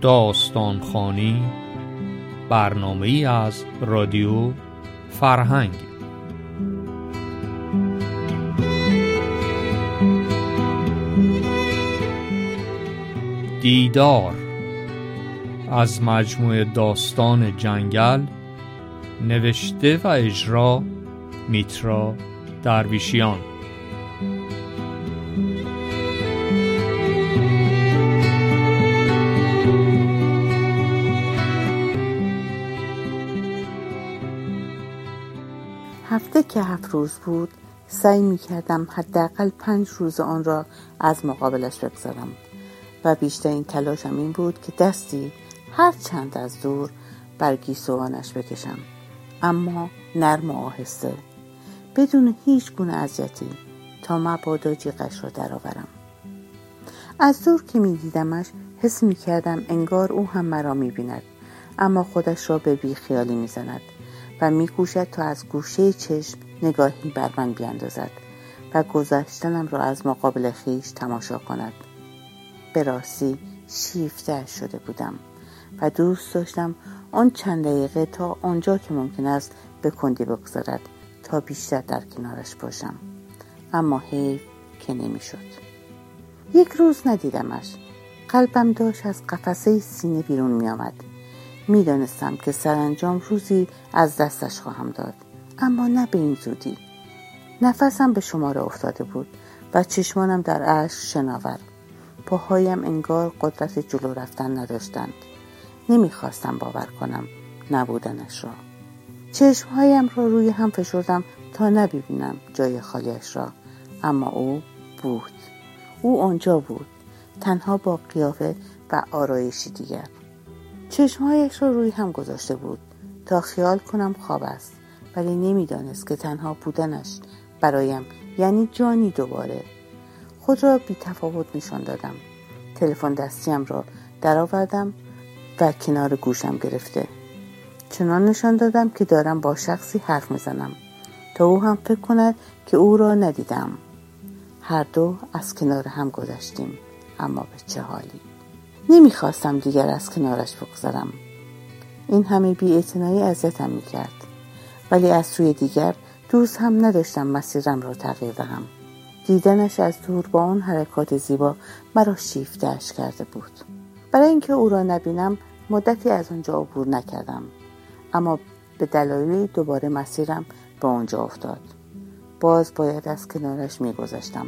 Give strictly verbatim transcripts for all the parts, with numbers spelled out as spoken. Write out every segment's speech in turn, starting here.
داستان خوانی، برنامه‌ای از رادیو فرهنگ. دیدار از مجموعه داستان جنگل، نوشته و اجرا میترا درویشیان. هفته که هفت روز بود سعی می کردم حداقل پنج روز آن را از مقابلش بگذارم و بیشترین تلاشم این بود که دستی هر چند از دور بر گیسوانش بکشم، اما نرم و آهسته، بدون هیچ گونه اذیتی، تا مبادا جیغش را درآورم. از دور که می دیدمش حس می کردم انگار او هم مرا می بیند، اما خودش را به بی خیالی می زند و می کوشد تا از گوشه چشم نگاهی بر من بیاندازد و گذشتنم را از مقابل خویش تماشا کند. به راستی شیفته شده بودم و دوست داشتم آن چند دقیقه تا آنجا که ممکن است به کندی بگذارد تا بیشتر در کنارش باشم، اما حیف که نمی شد. یک روز ندیدمش. قلبم داشت از قفسه سینه بیرون می آمد. می دانستم که سرانجام روزی از دستش خواهم داد، اما نه به این زودی. نفسم به شماره افتاده بود و چشمانم در اشک شناور. پاهایم انگار قدرت جلو رفتن نداشتند. نمی خواستم باور کنم نبودنش را. چشمهایم را روی هم فشردم تا نبینم جای خالیش را، اما او بود. او آنجا بود، تنها با قیافه و آرایشی دیگر. چشمهایش را روی هم گذاشته بود تا خیال کنم خواب است، ولی نمیدانست که تنها بودنش برایم یعنی جانی دوباره. خود را بی تفاوت نشان دادم. تلفن دستیم را درآوردم و کنار گوشم گرفته چنان نشان دادم که دارم با شخصی حرف میزنم تا او هم فکر کند که او را ندیدم. هر دو از کنار هم گذشتیم، اما به چه حالی. نمیخواستم دیگر از کنارش بگذرم. این همه بی‌اعتنایی اذیتم میکرد، ولی از سوی دیگر دوست هم نداشتم مسیرم را تغییر دهم. دیدنش از دور با آن حرکات زیبا مرا شیفته‌اش کرده بود. برای اینکه او را نبینم مدتی از آنجا عبور نکردم، اما به دلایلی دوباره مسیرم به آنجا افتاد. باز باید از کنارش میگذشتم.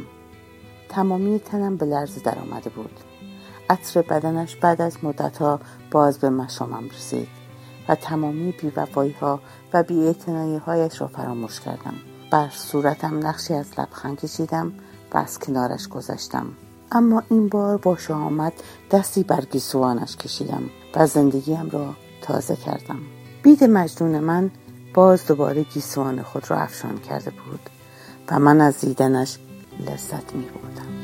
تمامی تنم به لرز در آمده بود. عطر بدنش بعد از مدتها باز به مشامم رسید و تمامی بی‌وفایی‌ها و بی‌اعتنایی‌هایش را فراموش کردم. بر صورتم نقشی از لبخند کشیدم و از کنارش گذشتم، اما این بار با شهامت دستی بر گیسوانش کشیدم و زندگیم را تازه کردم. بید مجنون من باز دوباره گیسوان خود را افشان کرده بود و من از دیدنش لذت می بردم.